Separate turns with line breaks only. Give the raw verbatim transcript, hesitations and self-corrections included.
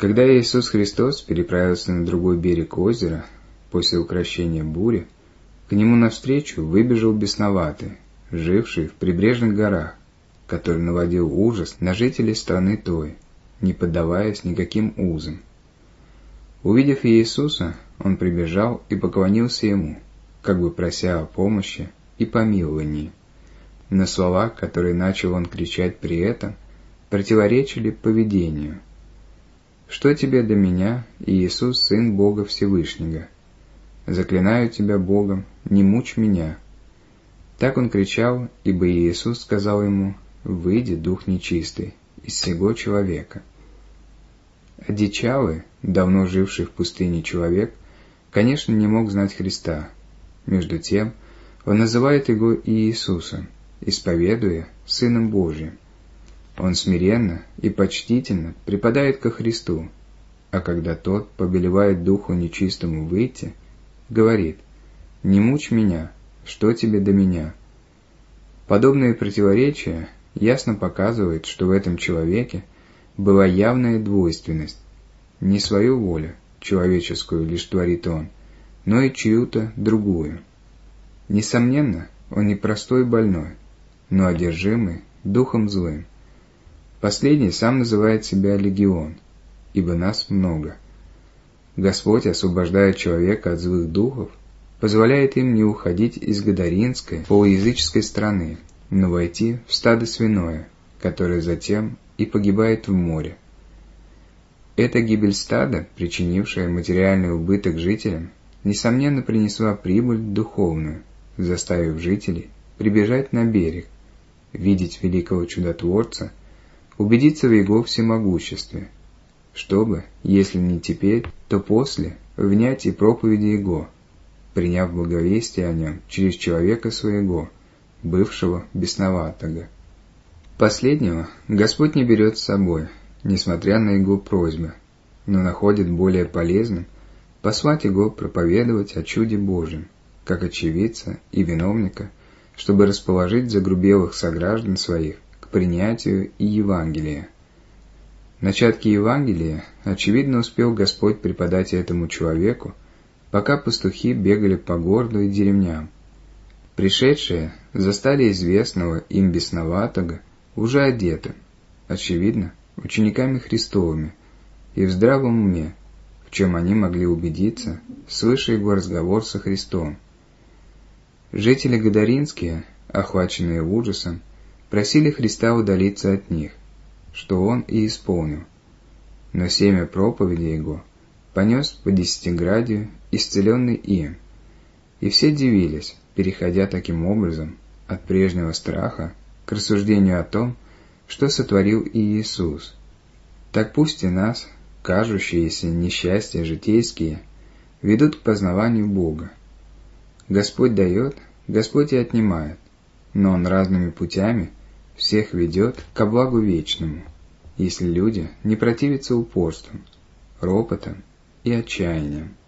Когда Иисус Христос переправился на другой берег озера после укрощения бури, к нему навстречу выбежал бесноватый, живший в прибрежных горах, который наводил ужас на жителей страны той, не поддаваясь никаким узам. Увидев Иисуса, он прибежал и поклонился ему, как бы прося о помощи и помиловании. Но слова, которые начал он кричать при этом, противоречили поведению. «Что тебе до меня, Иисус, Сын Бога Всевышнего? Заклинаю тебя Богом, не мучь меня». Так он кричал, ибо Иисус сказал ему: «Выйди, дух нечистый, из сего человека». Одичалый, давно живший в пустыне человек, конечно, не мог знать Христа. Между тем, он называет его Иисусом, исповедуя Сыном Божиим. Он смиренно и почтительно припадает ко Христу, а когда тот повелевает духу нечистому выйти, говорит: «Не мучь меня, что тебе до меня?» Подобные противоречия ясно показывают, что в этом человеке была явная двойственность. Не свою волю, человеческую, лишь творит он, но и чью-то другую. Несомненно, он не простой больной, но одержимый духом злым. Последний сам называет себя легион, ибо нас много. Господь, освобождая человека от злых духов, позволяет им не уходить из гадаринской, полуязыческой страны, но войти в стадо свиное, которое затем и погибает в море. Эта гибель стада, причинившая материальный убыток жителям, несомненно принесла прибыль духовную, заставив жителей прибежать на берег, видеть великого чудотворца, убедиться в его всемогуществе, чтобы, если не теперь, то после, внять и проповеди его, приняв благовестие о нем через человека своего, бывшего бесноватого. Последнего Господь не берет с собой, несмотря на его просьбы, но находит более полезным послать его проповедовать о чуде Божьем, как очевидца и виновника, чтобы расположить загрубелых сограждан своих к принятию и Евангелия. Начатки Евангелия, очевидно, успел Господь преподать этому человеку, пока пастухи бегали по городу и деревням. Пришедшие застали известного им бесноватого уже одетым, очевидно, учениками Христовыми, и в здравом уме, в чем они могли убедиться, слыша его разговор со Христом. Жители Гадаринские, охваченные ужасом, просили Христа удалиться от них, что он и исполнил. Но семя проповеди его понес по десятиградию, исцеленный им, и все дивились, переходя таким образом от прежнего страха к рассуждению о том, что сотворил Иисус. Так пусть и нас, кажущиеся несчастья житейские, ведут к познаванию Бога. Господь дает, Господь и отнимает, но Он разными путями всех ведет ко благу вечному, если люди не противятся упорством, ропотом и отчаянием.